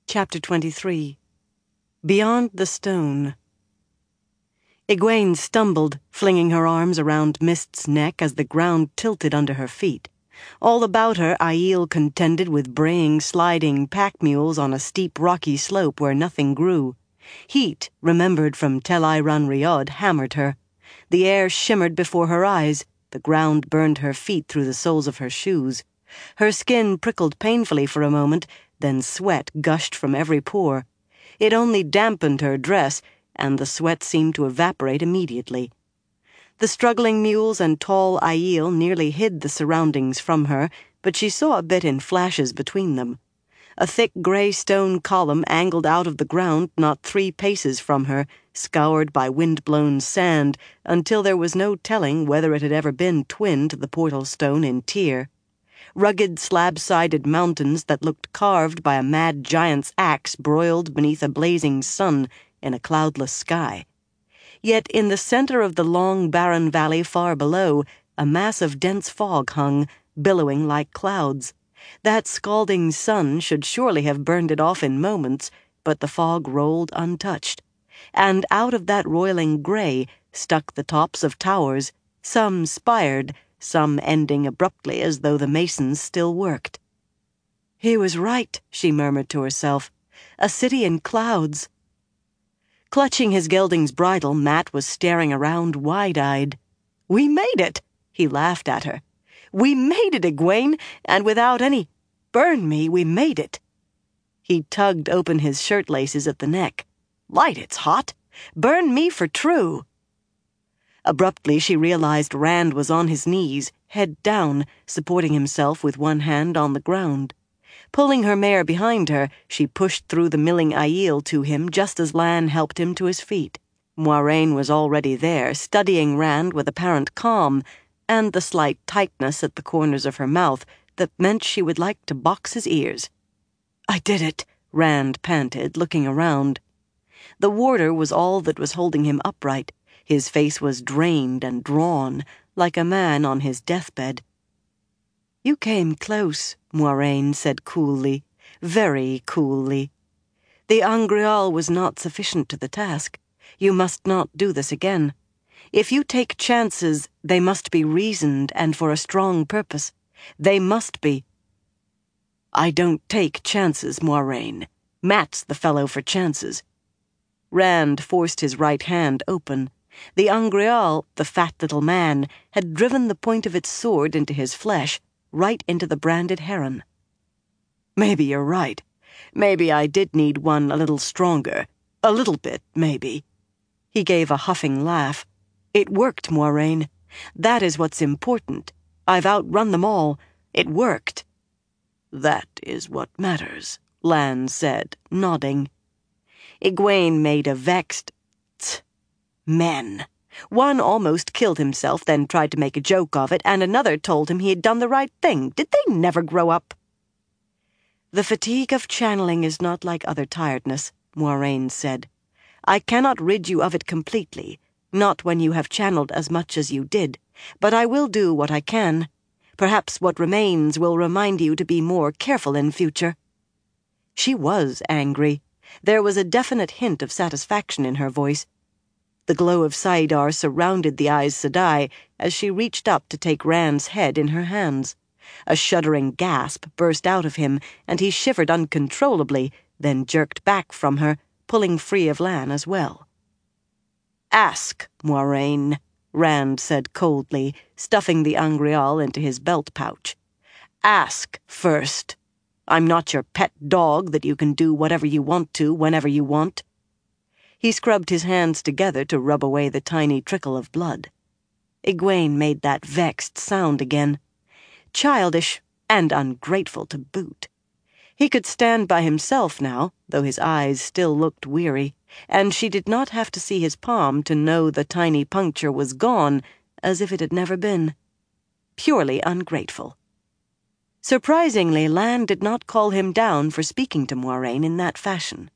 Chapter 23. Beyond the Stone. Egwene stumbled, flinging her arms around Mist's neck as the ground tilted under her feet. All about her, Aiel contended with braying, sliding pack mules on a steep, rocky slope where nothing grew. Heat, remembered from Tel Run Rhiod, hammered her. The air shimmered before her eyes. The ground burned her feet through the soles of her shoes. Her skin prickled painfully for a moment, then sweat gushed from every pore. It only dampened her dress, and the sweat seemed to evaporate immediately. The struggling mules and tall Aiel nearly hid the surroundings from her, but she saw a bit in flashes between them. A thick gray stone column angled out of the ground not 3 paces from her, scoured by wind-blown sand, until there was no telling whether it had ever been twin to the portal stone in Tyr. Rugged slab-sided mountains that looked carved by a mad giant's axe broiled beneath a blazing sun in a cloudless sky. Yet in the center of the long, barren valley far below, a mass of dense fog hung, billowing like clouds. That scalding sun should surely have burned it off in moments, but the fog rolled untouched. And out of that roiling gray stuck the tops of towers, some spired, some ending abruptly as though the masons still worked. He was right, she murmured to herself. A city in clouds. Clutching his gelding's bridle, Mat was staring around wide-eyed. "We made it!" he laughed at her. "We made it, Egwene, and without any— Burn me, we made it." He tugged open his shirt laces at the neck. "Light, it's hot! Burn me for true!" Abruptly, she realized Rand was on his knees, head down, supporting himself with one hand on the ground. Pulling her mare behind her, she pushed through the milling Aiel to him just as Lan helped him to his feet. Moiraine was already there, studying Rand with apparent calm, and the slight tightness at the corners of her mouth that meant she would like to box his ears. "I did it," Rand panted, looking around. The warder was all that was holding him upright. His face was drained and drawn, like a man on his deathbed. "You came close," Moiraine said coolly, very coolly. "The Angreal was not sufficient to the task. You must not do this again. If you take chances, they must be reasoned and for a strong purpose. They must be." "I don't take chances, Moiraine. Mat's the fellow for chances." Rand forced his right hand open. The Angreal, the fat little man, had driven the point of its sword into his flesh, right into the branded heron. "Maybe you're right. Maybe I did need one a little stronger. A little bit, maybe." He gave a huffing laugh. "It worked, Moiraine. That is what's important. I've outrun them all. It worked." "That is what matters," Lan said, nodding. Egwene made a vexed tsk. Men. One almost killed himself, then tried to make a joke of it, and another told him he had done the right thing. Did they never grow up? "The fatigue of channeling is not like other tiredness," Moiraine said. "I cannot rid you of it completely, not when you have channeled as much as you did, but I will do what I can. Perhaps what remains will remind you to be more careful in future." She was angry. There was a definite hint of satisfaction in her voice. The glow of saidar surrounded the Aes Sedai as she reached up to take Rand's head in her hands. A shuddering gasp burst out of him, and he shivered uncontrollably, then jerked back from her, pulling free of Lan as well. "Ask, Moiraine," Rand said coldly, stuffing the Angreal into his belt pouch. "Ask first. I'm not your pet dog that you can do whatever you want to whenever you want." He scrubbed his hands together to rub away the tiny trickle of blood. Egwene made that vexed sound again. Childish and ungrateful to boot. He could stand by himself now, though his eyes still looked weary, and she did not have to see his palm to know the tiny puncture was gone, as if it had never been. Purely ungrateful. Surprisingly, Lan did not call him down for speaking to Moiraine in that fashion.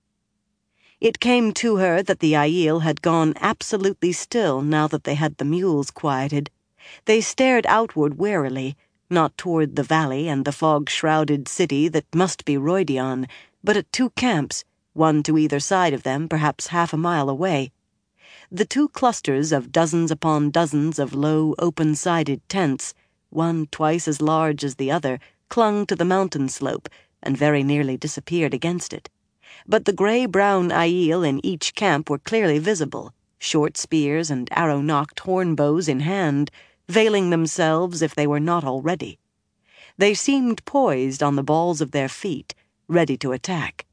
It came to her that the Aiel had gone absolutely still now that they had the mules quieted. They stared outward warily, not toward the valley and the fog-shrouded city that must be Rhuidean, but at 2 camps, one to either side of them, perhaps half a mile away. The 2 clusters of dozens upon dozens of low, open-sided tents, one twice as large as the other, clung to the mountain slope and very nearly disappeared against it. But the gray-brown Aiel in each camp were clearly visible, short spears and arrow-nocked horn-bows in hand, veiling themselves if they were not already. They seemed poised on the balls of their feet, ready to attack.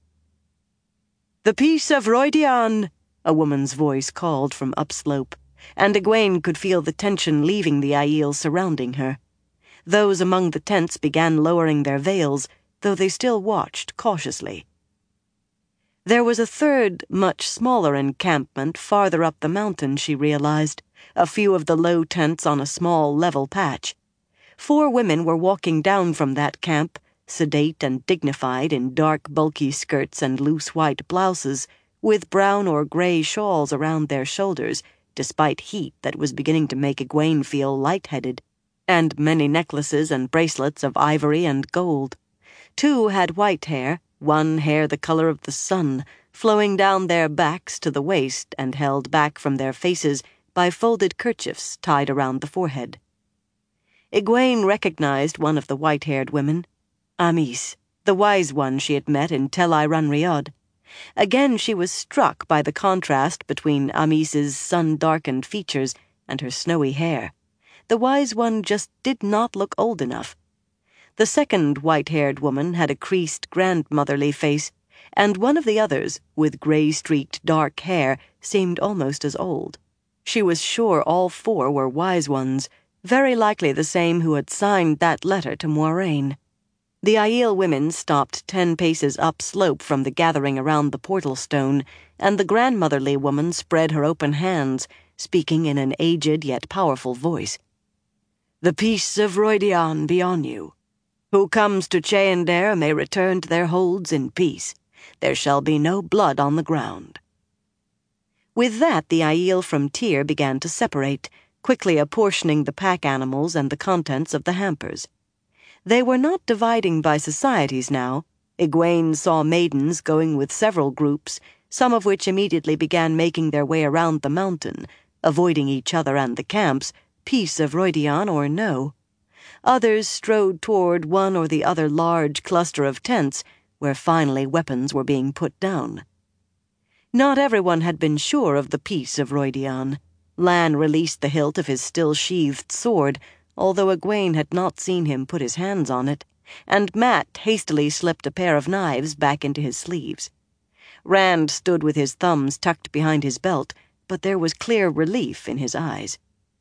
"The peace of Rhuidean!" a woman's voice called from upslope, and Egwene could feel the tension leaving the Aiel surrounding her. Those among the tents began lowering their veils, though they still watched cautiously. There was a third, much smaller encampment farther up the mountain, she realized, a few of the low tents on a small level patch. 4 women were walking down from that camp, sedate and dignified in dark, bulky skirts and loose white blouses, with brown or gray shawls around their shoulders, despite heat that was beginning to make Egwene feel lightheaded, and many necklaces and bracelets of ivory and gold. 2 had white hair, 1 hair the color of the sun, flowing down their backs to the waist and held back from their faces by folded kerchiefs tied around the forehead. Egwene recognized one of the white-haired women, Amis, the wise one she had met in Tel Rhuidean. Again she was struck by the contrast between Amis's sun-darkened features and her snowy hair. The wise one just did not look old enough. The second white-haired woman had a creased grandmotherly face, and one of the others, with gray-streaked dark hair, seemed almost as old. She was sure all 4 were wise ones, very likely the same who had signed that letter to Moiraine. The Aiel women stopped 10 paces upslope from the gathering around the portal stone, and the grandmotherly woman spread her open hands, speaking in an aged yet powerful voice. "The peace of Rhuidean be on you. Who comes to Cheyendair may return to their holds in peace. There shall be no blood on the ground." With that, the Aiel from Tyr began to separate, quickly apportioning the pack animals and the contents of the hampers. They were not dividing by societies now. Egwene saw maidens going with several groups, some of which immediately began making their way around the mountain, avoiding each other and the camps, peace of Rhuidean or no. Others strode toward one or the other large cluster of tents, where finally weapons were being put down. Not everyone had been sure of the peace of Rhuidean. Lan released the hilt of his still-sheathed sword, although Egwene had not seen him put his hands on it, and Mat hastily slipped a pair of knives back into his sleeves. Rand stood with his thumbs tucked behind his belt, but there was clear relief in his eyes.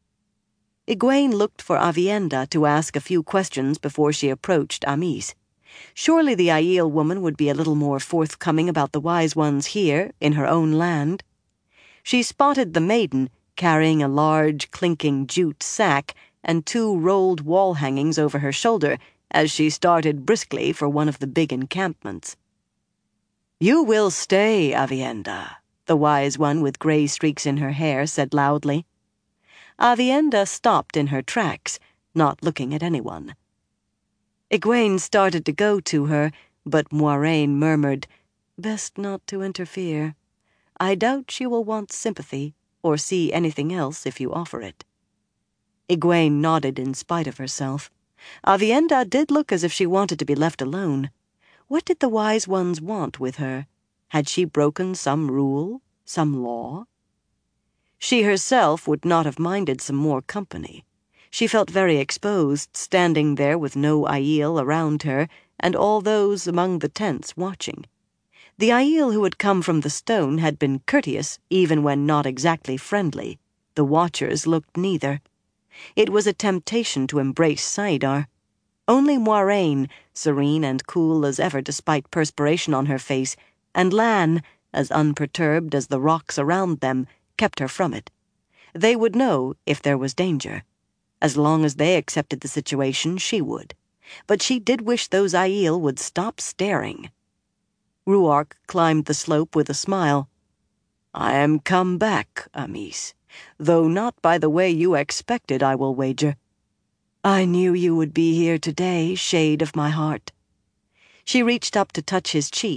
Egwene looked for Aviendha to ask a few questions before she approached Amis. Surely the Aiel woman would be a little more forthcoming about the wise ones here, in her own land. She spotted the maiden, carrying a large, clinking jute sack and 2 rolled wall hangings over her shoulder as she started briskly for one of the big encampments. "You will stay, Aviendha," the wise one with gray streaks in her hair said loudly. Aviendha stopped in her tracks, not looking at anyone. Egwene started to go to her, but Moiraine murmured, "Best not to interfere. I doubt she will want sympathy, or see anything else if you offer it." Egwene nodded in spite of herself. Aviendha did look as if she wanted to be left alone. What did the wise ones want with her? Had she broken some rule, some law? She herself would not have minded some more company. She felt very exposed, standing there with no Aiel around her, and all those among the tents watching. The Aiel who had come from the stone had been courteous, even when not exactly friendly. The watchers looked neither. It was a temptation to embrace saidar. Only Moiraine, serene and cool as ever despite perspiration on her face, and Lan, as unperturbed as the rocks around them, kept her from it. They would know if there was danger. As long as they accepted the situation, she would. But she did wish those Aiel would stop staring. Rhuarc climbed the slope with a smile. "I am come back, Amis, though not by the way you expected, I will wager." "I knew you would be here today, shade of my heart." She reached up to touch his cheek,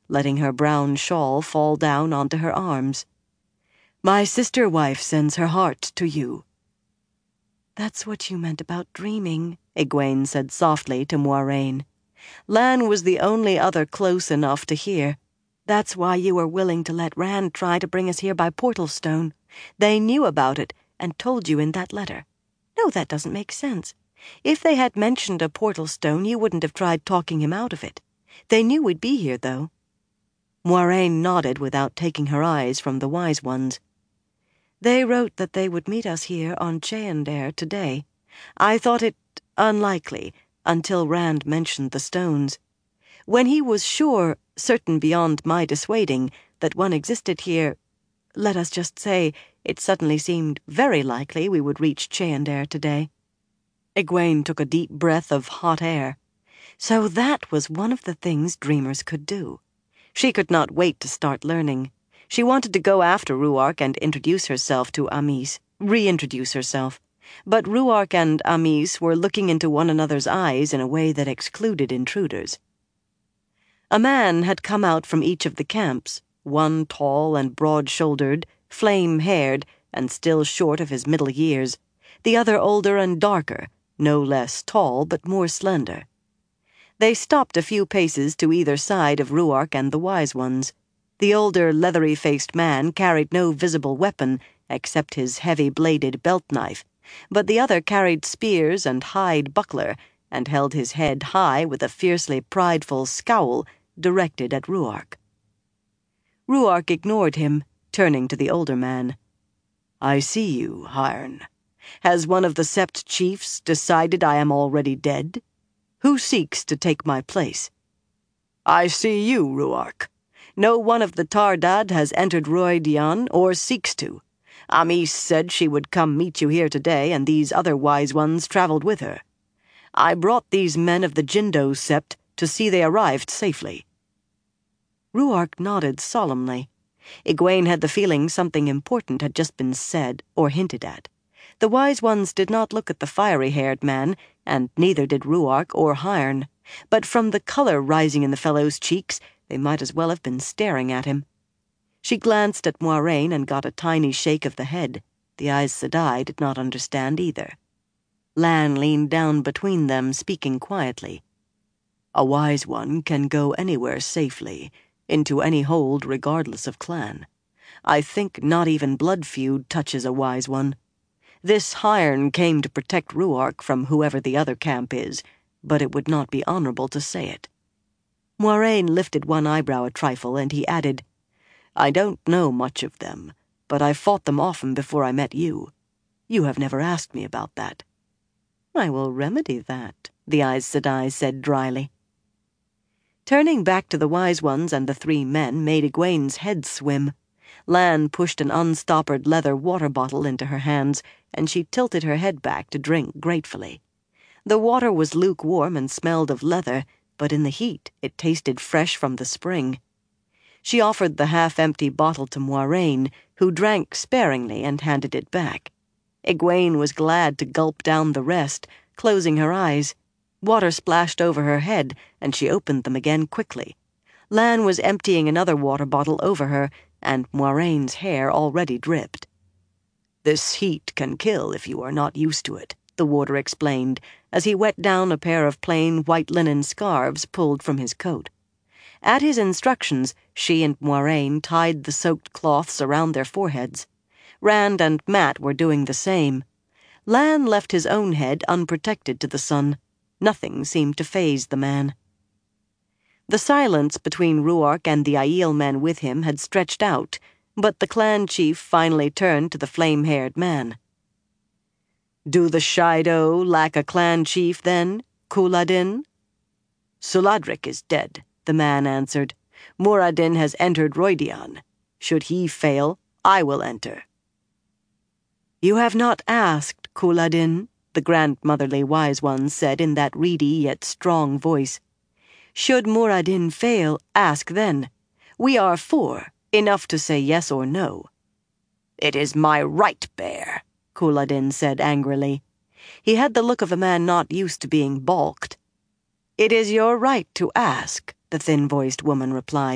letting her brown shawl fall down onto her arms. "My sister-wife sends her heart to you." "That's what you meant about dreaming," Egwene said softly to Moiraine. Lan was the only other close enough to hear. "That's why you were willing to let Rand try to bring us here by portal stone. They knew about it and told you in that letter." "No, that doesn't make sense. If they had mentioned a portal stone, you wouldn't have tried talking him out of it. They knew we'd be here, though." Moiraine nodded without taking her eyes from the Wise Ones. "They wrote that they would meet us here on Cheyendair today. I thought it unlikely until Rand mentioned the stones. When he was sure, certain beyond my dissuading, that one existed here, let us just say, it suddenly seemed very likely we would reach Cheyendair today." Egwene took a deep breath of hot air. So that was one of the things dreamers could do. She could not wait to start learning. She wanted to go after Rhuarc and introduce herself to Amys, reintroduce herself. But Rhuarc and Amys were looking into one another's eyes in a way that excluded intruders. A man had come out from each of the camps, one tall and broad-shouldered, flame-haired, and still short of his middle years, the other older and darker, no less tall but more slender. They stopped a few paces to either side of Rhuarc and the Wise Ones. The older, leathery-faced man carried no visible weapon except his heavy-bladed belt-knife, but the other carried spears and hide buckler and held his head high with a fiercely prideful scowl directed at Rhuarc. Rhuarc ignored him, turning to the older man. "I see you, Hyrn. Has one of the Sept chiefs decided I am already dead? Who seeks to take my place?" "I see you, Rhuarc. No one of the Tardad has entered Rhuidean or seeks to. Amys said she would come meet you here today, and these other Wise Ones traveled with her. I brought these men of the Jindo Sept to see they arrived safely." Rhuarc nodded solemnly. Egwene had the feeling something important had just been said or hinted at. The Wise Ones did not look at the fiery-haired man, and neither did Rhuarc or Hyrn, but from the color rising in the fellow's cheeks, they might as well have been staring at him. She glanced at Moiraine and got a tiny shake of the head. The Aes Sedai did not understand either. Lan leaned down between them, speaking quietly. "A Wise One can go anywhere safely, into any hold regardless of clan. I think not even blood feud touches a Wise One. This Hyrn came to protect Rhuarc from whoever the other camp is, but it would not be honorable to say it." Moiraine lifted one eyebrow a trifle, and he added, "I don't know much of them, but I fought them often before I met you. You have never asked me about that." "I will remedy that," the Aes Sedai said dryly. Turning back to the Wise Ones and the three men made Egwene's head swim. Lan pushed an unstoppered leather water bottle into her hands, and she tilted her head back to drink gratefully. The water was lukewarm and smelled of leather, but in the heat it tasted fresh from the spring. She offered the half-empty bottle to Moiraine, who drank sparingly and handed it back. Egwene was glad to gulp down the rest, closing her eyes. Water splashed over her head, and she opened them again quickly. Lan was emptying another water bottle over her, and Moiraine's hair already dripped. "This heat can kill if you are not used to it," the warder explained, as he wet down a pair of plain white linen scarves pulled from his coat. At his instructions, she and Moiraine tied the soaked cloths around their foreheads. Rand and Mat were doing the same. Lan left his own head unprotected to the sun. Nothing seemed to faze the man. The silence between Rhuarc and the Aiel men with him had stretched out, but the clan chief finally turned to the flame-haired man. "Do the Shaido lack a clan chief, then, Couladin?" "Suladrik is dead," the man answered. "Muradin has entered Rhuidean. Should he fail, I will enter." "You have not asked, Couladin," the grandmotherly Wise One said in that reedy yet strong voice. "Should Muradin fail, ask then. We are four, enough to say yes or no." "It is my right, Bear," Couladin said angrily. He had the look of a man not used to being balked. "It is your right to ask," the thin-voiced woman replied.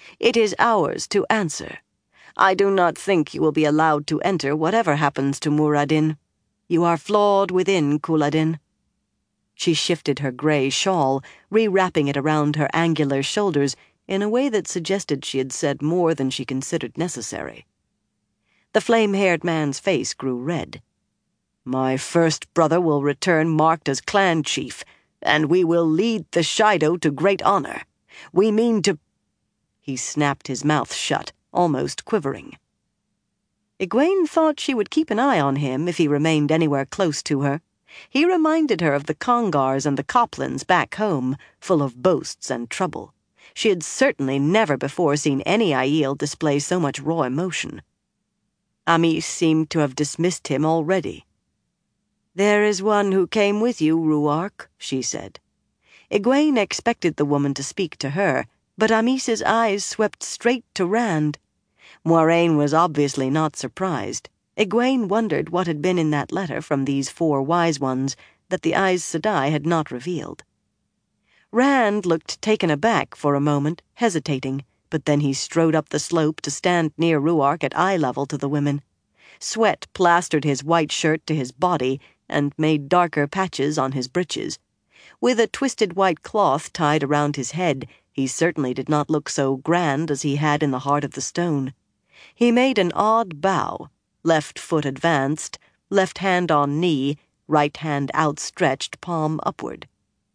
It is ours to answer. I do not think you will be allowed to enter whatever happens to Muradin. You are flawed within, Couladin." She shifted her gray shawl, rewrapping it around her angular shoulders in a way that suggested she had said more than she considered necessary. The flame-haired man's face grew red. "My first brother will return marked as clan chief, and we will lead the Shaido to great honor. We mean to—" He snapped his mouth shut, almost quivering. Egwene thought she would keep an eye on him if he remained anywhere close to her. He reminded her of the Congars and the Coplans back home, full of boasts and trouble. She had certainly never before seen any Aiel display so much raw emotion. Amis seemed to have dismissed him already. "There is one who came with you, Rhuarc," she said. Egwene expected the woman to speak to her, but Amis's eyes swept straight to Rand. Moiraine was obviously not surprised. Egwene wondered what had been in that letter from these 4 wise ones that the Aes Sedai had not revealed. Rand looked taken aback for a moment, hesitating, but then he strode up the slope to stand near Rhuarc at eye level to the women. Sweat plastered his white shirt to his body and made darker patches on his breeches. With a twisted white cloth tied around his head, he certainly did not look so grand as he had in the heart of the stone. He made an odd bow, left foot advanced, left hand on knee, right hand outstretched, palm upward.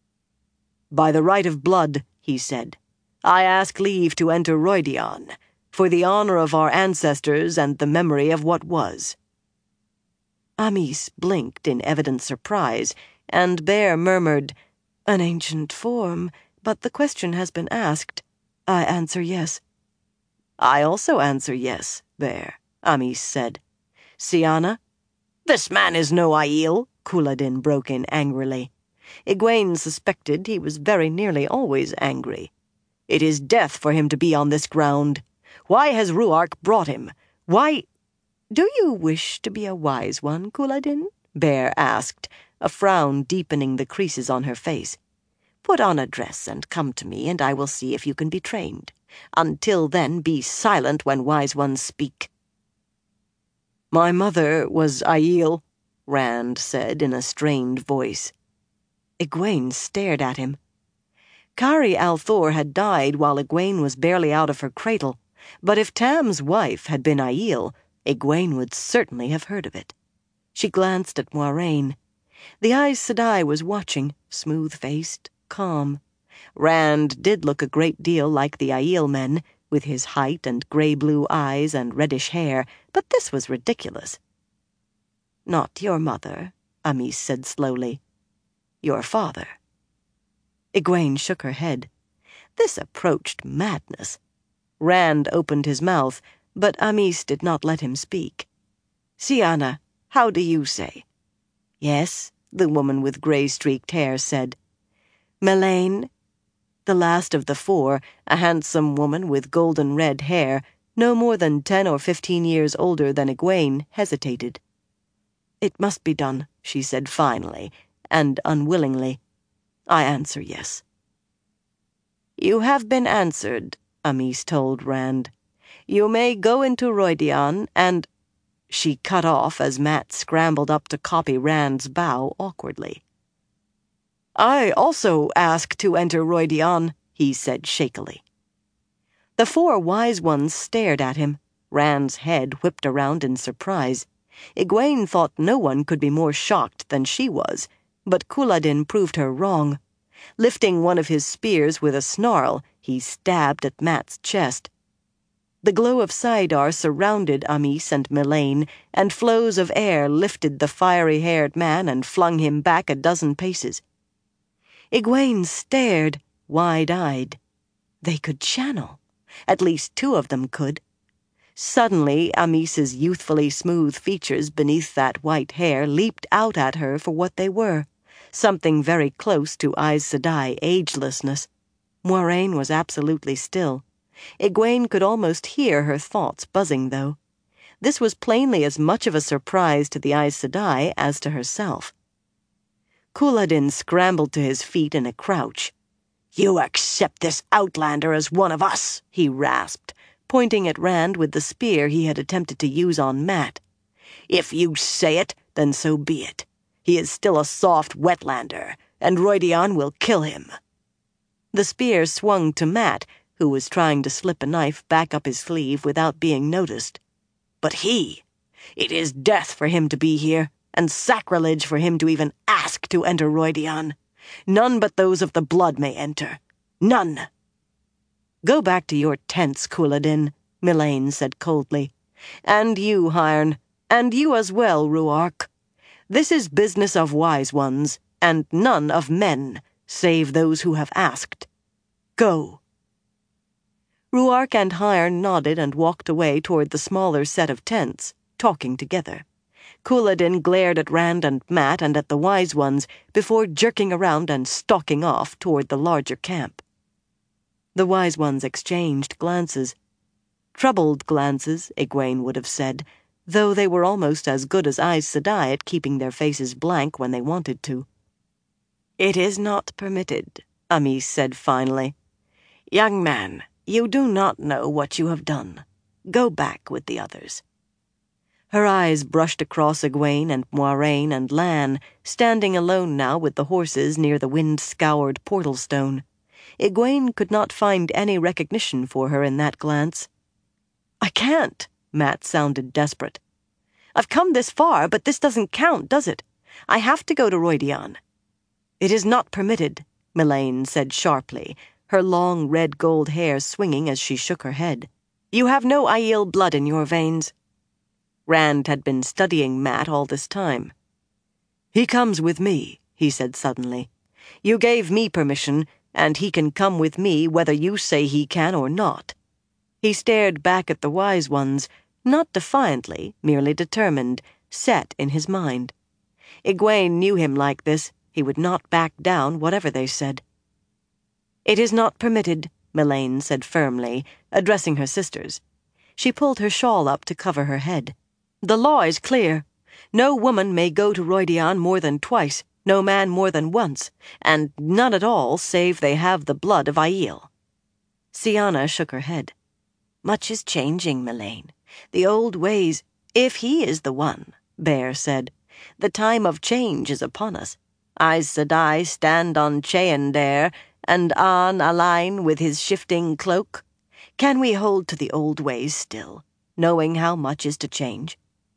"By the right of blood," he said, "I ask leave to enter Rhuidean, for the honor of our ancestors and the memory of what was." Amis blinked in evident surprise, and Bear murmured, "An ancient form, but the question has been asked. I answer yes." "I also answer yes, Bear," Amis said. "Siana?" "This man is no Aiel," Couladin broke in angrily. Egwene suspected he was very nearly always angry. "It is death for him to be on this ground. Why has Rhuarc brought him? Why—" "Do you wish to be a wise one, Couladin?" Bear asked, a frown deepening the creases on her face. "Put on a dress and come to me, and I will see if you can be trained. Until then, be silent when wise ones speak." "My mother was Aiel," Rand said in a strained voice. Egwene stared at him. Kari Althor had died while Egwene was barely out of her cradle, but if Tam's wife had been Aiel, Egwene would certainly have heard of it. She glanced at Moiraine. The Aes Sedai was watching, smooth-faced, calm. Rand did look a great deal like the Aiel men, with his height and gray-blue eyes and reddish hair, but this was ridiculous. "Not your mother," Amis said slowly. "Your father." Egwene shook her head. This approached madness. Rand opened his mouth, but Amis did not let him speak. "Siana, how do you say?" "Yes," the woman with gray-streaked hair said. "Melaine?" The last of the 4, a handsome woman with golden-red hair, no more than 10 or 15 years older than Egwene, hesitated. "It must be done," she said finally, and unwillingly. "I answer yes." "You have been answered," Amis told Rand. "You may go into Rhuidean and—" She cut off as Mat scrambled up to copy Rand's bow awkwardly. "I also ask to enter Rhuidean," he said shakily. The 4 wise ones stared at him. Rand's head whipped around in surprise. Egwene thought no one could be more shocked than she was, but Couladin proved her wrong. Lifting one of his spears with a snarl, he stabbed at Mat's chest. The glow of Saidar surrounded Amis and Melaine, and flows of air lifted the fiery-haired man and flung him back a dozen paces. Egwene stared, wide-eyed. They could channel. At least 2 of them could. Suddenly, Amis's youthfully smooth features beneath that white hair leaped out at her for what they were, something very close to Aes Sedai agelessness. Moiraine was absolutely still. Egwene could almost hear her thoughts buzzing, though. This was plainly as much of a surprise to the Aes Sedai as to herself. Couladin scrambled to his feet in a crouch. You accept this outlander as one of us, he rasped, pointing at Rand with the spear he had attempted to use on Matt. If you say it, then so be it. He is still a soft wetlander, and Roydion will kill him. The spear swung to Matt, who was trying to slip a knife back up his sleeve without being noticed. But it is death for him to be here, and sacrilege for him to even ask to enter Roydion. None but those of the blood may enter. None. Go back to your tents, Couladin, Mylane said coldly. And you, Hyrn, and you as well, Ruark. This is business of wise ones, and none of men, save those who have asked. Go. Ruark and Hyrn nodded and walked away toward the smaller set of tents, talking together. Couladin glared at Rand and Matt and at the wise ones before jerking around and stalking off toward the larger camp. The wise ones exchanged glances. Troubled glances, Egwene would have said, though they were almost as good as Aes Sedai at keeping their faces blank when they wanted to. It is not permitted, Amys said finally. Young man, you do not know what you have done. Go back with the others. Her eyes brushed across Egwene and Moiraine and Lan, standing alone now with the horses near the wind-scoured portal stone. Egwene could not find any recognition for her in that glance. I can't, Matt sounded desperate. I've come this far, but this doesn't count, does it? I have to go to Roydion. It is not permitted, Mylane said sharply, her long red-gold hair swinging as she shook her head. You have no Aiel blood in your veins. Rand had been studying Matt all this time. He comes with me, he said suddenly. You gave me permission, and he can come with me whether you say he can or not. He stared back at the wise ones, not defiantly, merely determined, set in his mind. Egwene knew him like this. He would not back down, whatever they said. It is not permitted, Mylane said firmly, addressing her sisters. She pulled her shawl up to cover her head. The law is clear. No woman may go to Roydion more than twice, no man more than once, and none at all save they have the blood of Aiel. Siana shook her head. Much is changing, Mylane. The old ways, if he is the one, Bear said. The time of change is upon us. Aes Sedai stand on Cheyen there, and An Alain with his shifting cloak. Can we hold to the old ways still, knowing how much is to change?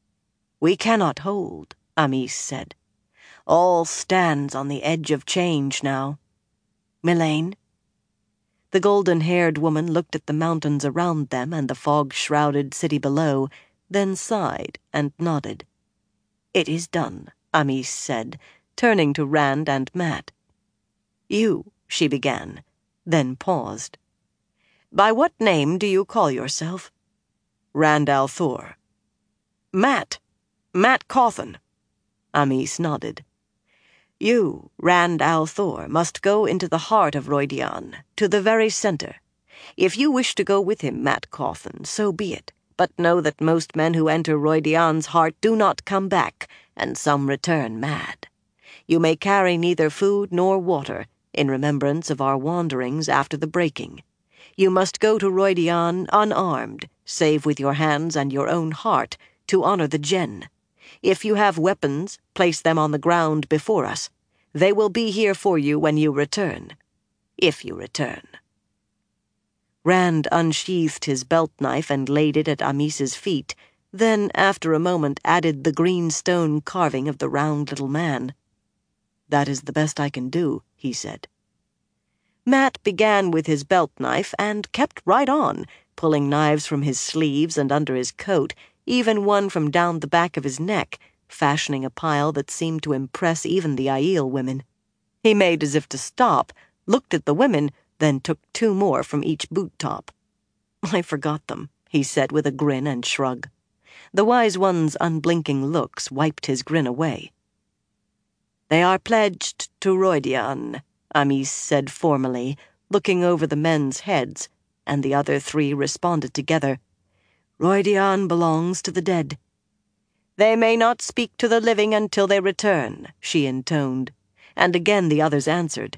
We cannot hold, Amys said. All stands on the edge of change now. Mylane? The golden-haired woman looked at the mountains around them and the fog-shrouded city below, then sighed and nodded. It is done, Amys said, turning to Rand and Matt. You, she began, then paused. By what name do you call yourself? Rand al'Thor. Matt Cawthon. Amys nodded. You, Rand al'Thor, must go into the heart of Roydion, to the very center. If you wish to go with him, Matt Cawthon, so be it. But know that most men who enter Roydion's heart do not come back, and some return mad. You may carry neither food nor water, in remembrance of our wanderings after the breaking. You must go to Roydion unarmed, save with your hands and your own heart, to honor the Gen. If you have weapons, place them on the ground before us. They will be here for you when you return. If you return. Rand unsheathed his belt-knife and laid it at Amys's feet, then, after a moment, added the green stone carving of the round little man. That is the best I can do, he said. Matt began with his belt-knife and kept right on, pulling knives from his sleeves and under his coat, even one from down the back of his neck, fashioning a pile that seemed to impress even the Aiel women. He made as if to stop, looked at the women, then took 2 more from each boot-top. I forgot them, he said with a grin and shrug. The wise one's unblinking looks wiped his grin away. They are pledged to Roydion, Amys said formally, looking over the men's heads, and the other 3 responded together. Roydion belongs to the dead. They may not speak to the living until they return, she intoned, and again the others answered.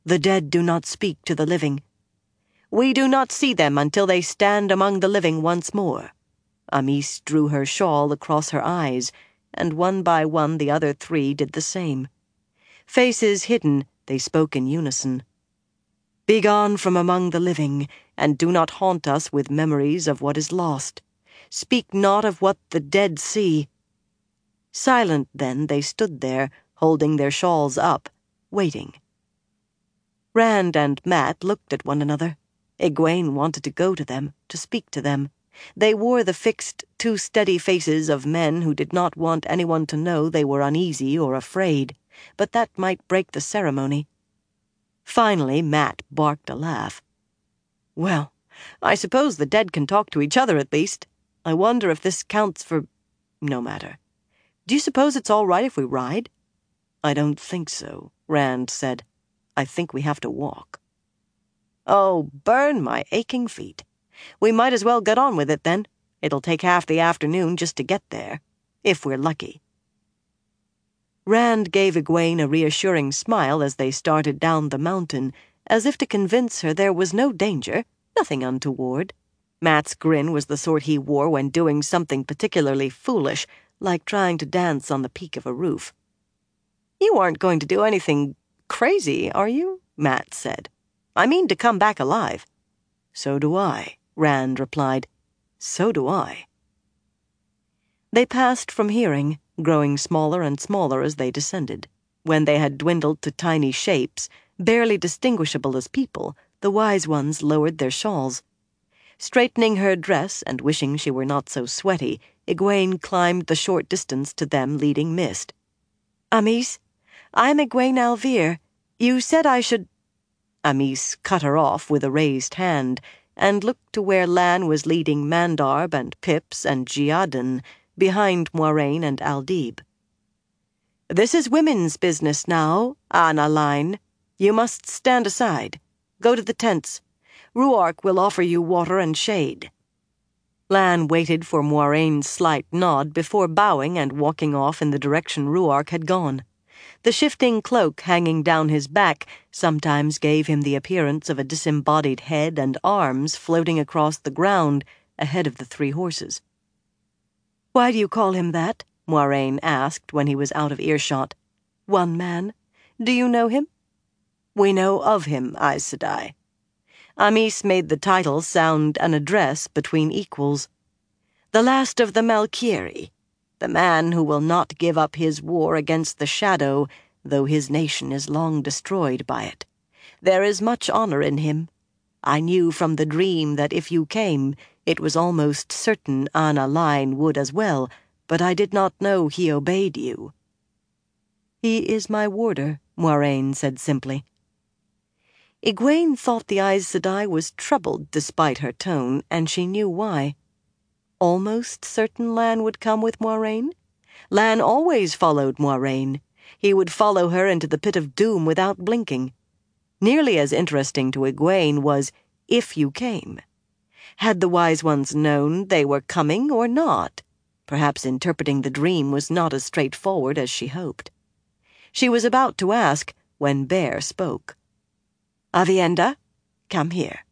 The dead do not speak to the living. We do not see them until they stand among the living once more. Amis drew her shawl across her eyes, and one by one the other three did the same. Faces hidden, they spoke in unison. Begone from among the living, and do not haunt us with memories of what is lost. Speak not of what the dead see. Silent then they stood there, holding their shawls up, waiting. Rand and Mat looked at one another. Egwene wanted to go to them, to speak to them. They wore the fixed, too steady faces of men who did not want anyone to know they were uneasy or afraid, but that might break the ceremony. Finally, Mat barked a laugh. Well, I suppose the dead can talk to each other at least. I wonder if this counts for... No matter. Do you suppose it's all right if we ride? I don't think so, Rand said. I think we have to walk. Oh, burn my aching feet. We might as well get on with it then. It'll take half the afternoon just to get there, if we're lucky. Rand gave Egwene a reassuring smile as they started down the mountain, as if to convince her there was no danger, nothing untoward. Mat's grin was the sort he wore when doing something particularly foolish, like trying to dance on the peak of a roof. You aren't going to do anything crazy, are you? Mat said. I mean to come back alive. So do I, Rand replied. So do I. They passed from hearing, growing smaller and smaller as they descended. When they had dwindled to tiny shapes, barely distinguishable as people, the wise ones lowered their shawls. Straightening her dress and wishing she were not so sweaty, Egwene climbed the short distance to them leading Mist. Amis, I'm Egwene al'Vere. You said I should... Amis cut her off with a raised hand, and looked to where Lan was leading Mandarb and Pips and Giadan, behind Moiraine and Aldib. This is women's business now, Anna Line. You must stand aside. Go to the tents. Rhuarc will offer you water and shade. Lan waited for Moiraine's slight nod before bowing and walking off in the direction Rhuarc had gone. The shifting cloak hanging down his back sometimes gave him the appearance of a disembodied head and arms floating across the ground ahead of the three horses. Why do you call him that? Moiraine asked when he was out of earshot. One man. Do you know him? We know of him, Aes Sedai. Amis made the title sound an address between equals. The last of the Malkyri, the man who will not give up his war against the Shadow, though his nation is long destroyed by it. There is much honor in him. I knew from the dream that if you came, it was almost certain Anna Line would as well, but I did not know he obeyed you. He is my warder, Moiraine said simply. Egwene thought the Aes Sedai was troubled despite her tone, and she knew why. Almost certain Lan would come with Moiraine? Lan always followed Moiraine. He would follow her into the pit of doom without blinking. Nearly as interesting to Egwene was, if you came. Had the wise ones known they were coming or not? Perhaps interpreting the dream was not as straightforward as she hoped. She was about to ask when Bear spoke. Aviendha, come here.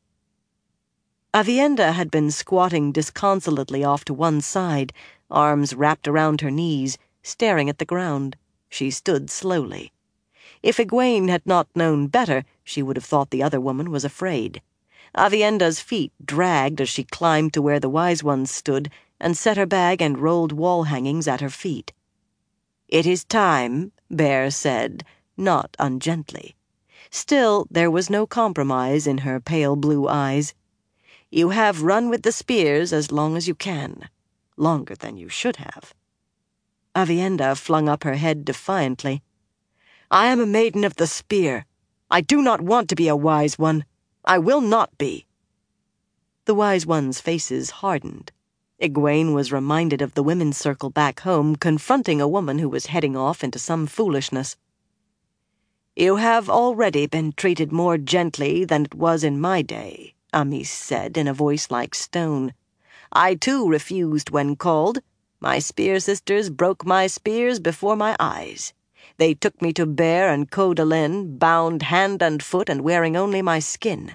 Aviendha had been squatting disconsolately off to one side, arms wrapped around her knees, staring at the ground. She stood slowly. If Egwene had not known better, she would have thought the other woman was afraid. Aviendha's feet dragged as she climbed to where the wise ones stood and set her bag and rolled wall hangings at her feet. It is time, Bear said, not ungently. Still, there was no compromise in her pale blue eyes. You have run with the spears as long as you can. Longer than you should have. Aviendha flung up her head defiantly. I am a maiden of the spear. I do not want to be a wise one. I will not be. The wise ones' faces hardened. Egwene was reminded of the women's circle back home confronting a woman who was heading off into some foolishness. You have already been treated more gently than it was in my day, Amis said in a voice like stone. I too refused when called. My spear sisters broke my spears before my eyes. They took me to Bear and Coeur d'Alene, bound hand and foot and wearing only my skin.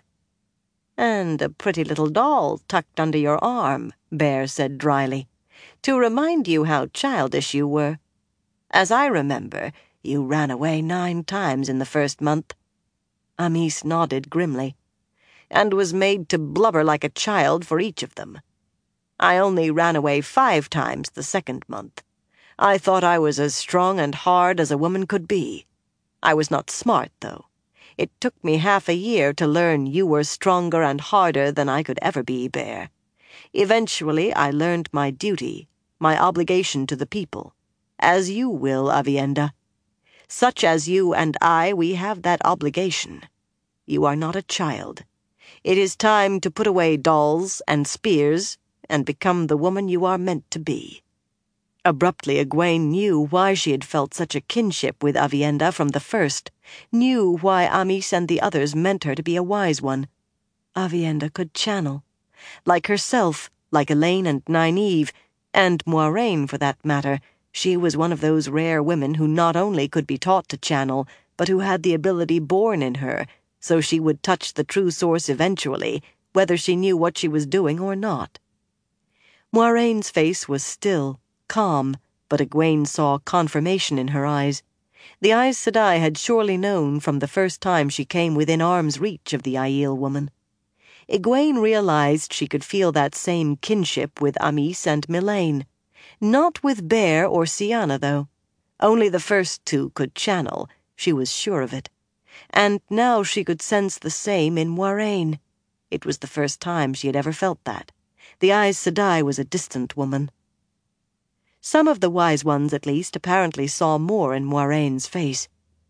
And a pretty little doll tucked under your arm, Bear said dryly, to remind you how childish you were. As I remember, you ran away 9 times in the first month. Amis nodded grimly, and was made to blubber like a child for each of them. I only ran away 5 times the second month. I thought I was as strong and hard as a woman could be. I was not smart, though. It took me half a year to learn you were stronger and harder than I could ever be, Bear. Eventually, I learned my duty, my obligation to the people, as you will, Aviendha. Such as you and I, we have that obligation. You are not a child. It is time to put away dolls and spears and become the woman you are meant to be. Abruptly, Egwene knew why she had felt such a kinship with Aviendha from the first, knew why Amis and the others meant her to be a wise one. Aviendha could channel. Like herself, like Elaine and Nynaeve, and Moiraine for that matter, she was one of those rare women who not only could be taught to channel, but who had the ability born in her, so she would touch the true source eventually, whether she knew what she was doing or not. Moiraine's face was still, calm, but Egwene saw confirmation in her eyes. The Aes Sedai had surely known from the first time she came within arm's reach of the Aiel woman. Egwene realized she could feel that same kinship with Amis and Melaine. Not with Bear or Ciana, though. Only the first 2 could channel, she was sure of it. And now she could sense the same in Moiraine. It was the first time she had ever felt that. The Aes Sedai was a distant woman. Some of the wise ones, at least, apparently saw more in Moiraine's face.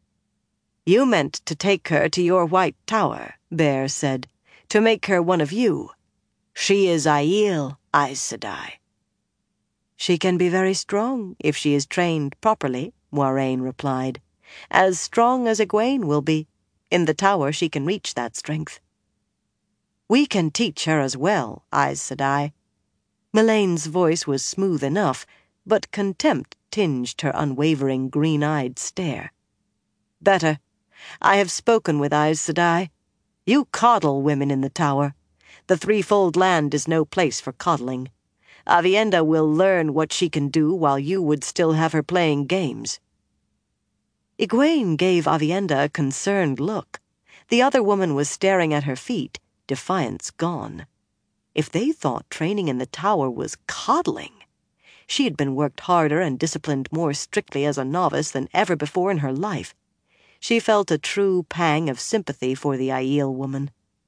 "You meant to take her to your White Tower," Bear said, "to make her one of you. She is Aiel, Aes Sedai." "She can be very strong if she is trained properly," Moiraine replied. "As strong as Egwene will be. In the tower she can reach that strength." "We can teach her as well, Aes Sedai." Melaine's voice was smooth enough, but contempt tinged her unwavering green-eyed stare. "Better. I have spoken with Aes Sedai. You coddle women in the tower. The Threefold Land is no place for coddling. Aviendha will learn what she can do while you would still have her playing games." Egwene gave Aviendha a concerned look. The other woman was staring at her feet, defiance gone. If they thought training in the tower was coddling, she had been worked harder and disciplined more strictly as a novice than ever before in her life. She felt a true pang of sympathy for the Aiel woman.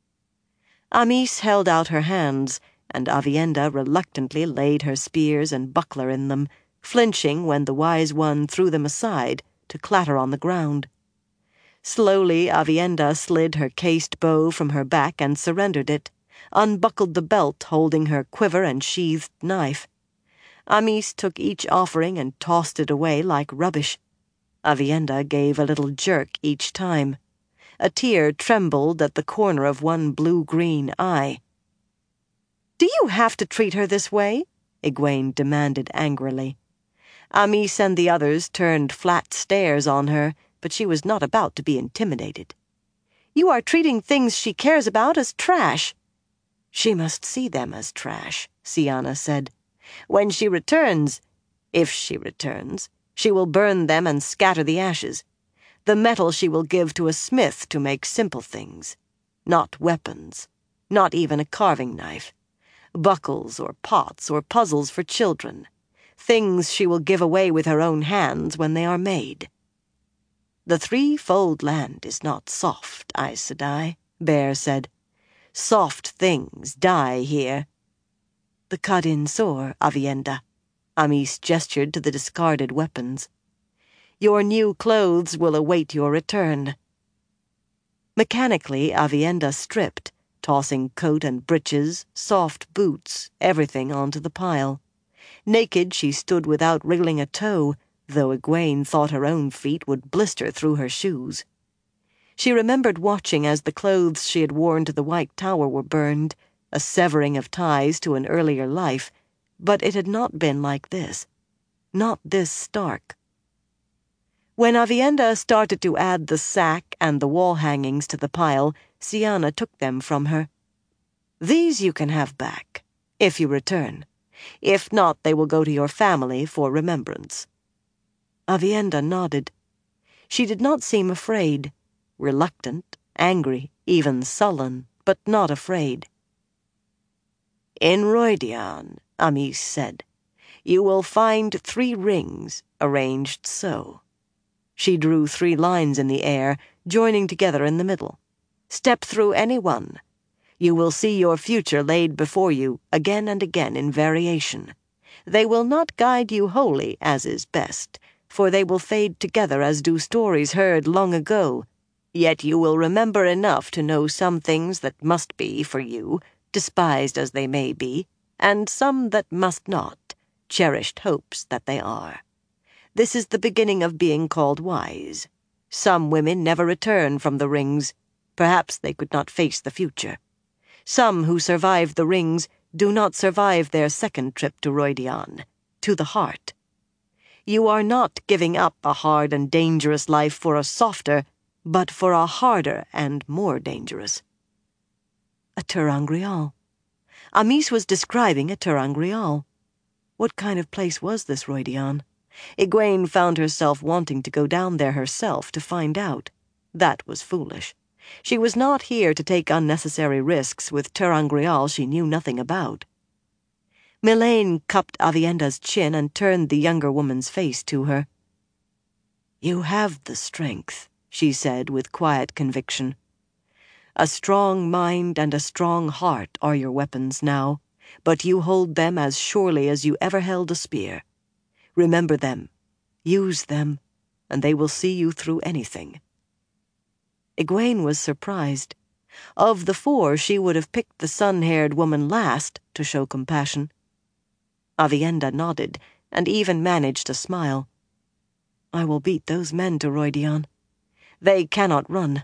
Amis held out her hands, and Aviendha reluctantly laid her spears and buckler in them, flinching when the wise one threw them aside to clatter on the ground. Slowly Aviendha slid her cased bow from her back and surrendered it, unbuckled the belt holding her quiver and sheathed knife. Amis took each offering and tossed it away like rubbish. Aviendha gave a little jerk each time. A tear trembled at the corner of one blue-green eye. "Do you have to treat her this way?" Egwene demanded angrily. Amis and the others turned flat stares on her, but she was not about to be intimidated. "You are treating things she cares about as trash." "She must see them as trash," Ciana said. "When she returns, if she returns, she will burn them and scatter the ashes. The metal she will give to a smith to make simple things. Not weapons, not even a carving knife. Buckles or pots or puzzles for children. Things she will give away with her own hands when they are made." "The Threefold Land is not soft, Aes Sedai," Bear said. "Soft things die here." "The Khadin Sor, Aviendha." Amis gestured to the discarded weapons. "Your new clothes will await your return." Mechanically, Aviendha stripped, tossing coat and breeches, soft boots, everything onto the pile. Naked she stood without wriggling a toe, though Egwene thought her own feet would blister through her shoes. She remembered watching as the clothes she had worn to the White Tower were burned, a severing of ties to an earlier life, but it had not been like this. Not this stark. When Aviendha started to add the sack and the wall hangings to the pile, Siana took them from her. "These you can have back, if you return. If not, they will go to your family for remembrance." Aviendha nodded. She did not seem afraid, reluctant, angry, even sullen, but not afraid. "In Rhuidean," Amis said, "you will find 3 rings arranged so." She drew 3 lines in the air, joining together in the middle. "Step through any one. You will see your future laid before you again and again in variation. They will not guide you wholly, as is best, for they will fade together as do stories heard long ago. Yet you will remember enough to know some things that must be for you, despised as they may be, and some that must not, cherished hopes that they are. This is the beginning of being called wise. Some women never return from the rings. Perhaps they could not face the future. Some who survive the rings do not survive their second trip to Rhuidean, to the heart. You are not giving up a hard and dangerous life for a softer, but for a harder and more dangerous." A ter'angreal. Amis was describing a ter'angreal. What kind of place was this Rhuidean? Egwene found herself wanting to go down there herself to find out. That was foolish. She was not here to take unnecessary risks with ter'angreal she knew nothing about. Mylene cupped Aviendha's chin and turned the younger woman's face to her. "You have the strength," she said with quiet conviction. "A strong mind and a strong heart are your weapons now, but you hold them as surely as you ever held a spear. Remember them, use them, and they will see you through anything." Egwene was surprised. Of the 4, she would have picked the sun-haired woman last to show compassion. Aviendha nodded, and even managed a smile. "I will beat those men to Rhuidean. They cannot run."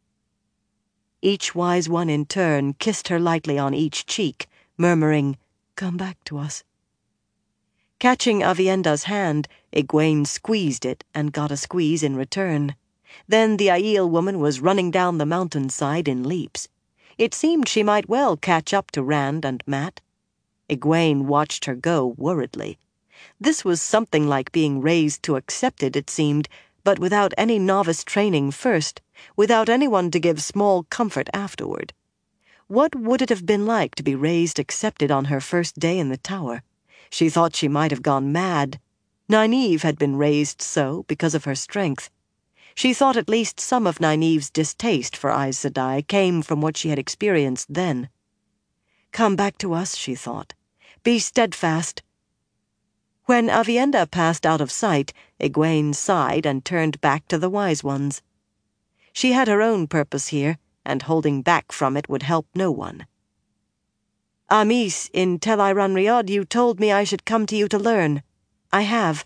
Each wise one in turn kissed her lightly on each cheek, murmuring, "Come back to us." Catching Aviendha's hand, Egwene squeezed it and got a squeeze in return. Then the Aiel woman was running down the mountainside in leaps. It seemed she might well catch up to Rand and Mat. Egwene watched her go worriedly. This was something like being raised to accepted, it seemed, but without any novice training first, without anyone to give small comfort afterward. What would it have been like to be raised accepted on her first day in the tower? She thought she might have gone mad. Nynaeve had been raised so because of her strength. She thought at least some of Nynaeve's distaste for Aes Sedai came from what she had experienced then. "Come back to us," she thought. "Be steadfast." When Aviendha passed out of sight, Egwene sighed and turned back to the wise ones. She had her own purpose here, and holding back from it would help no one. "Amis, in Tel'aran'rhiod you told me I should come to you to learn. I have."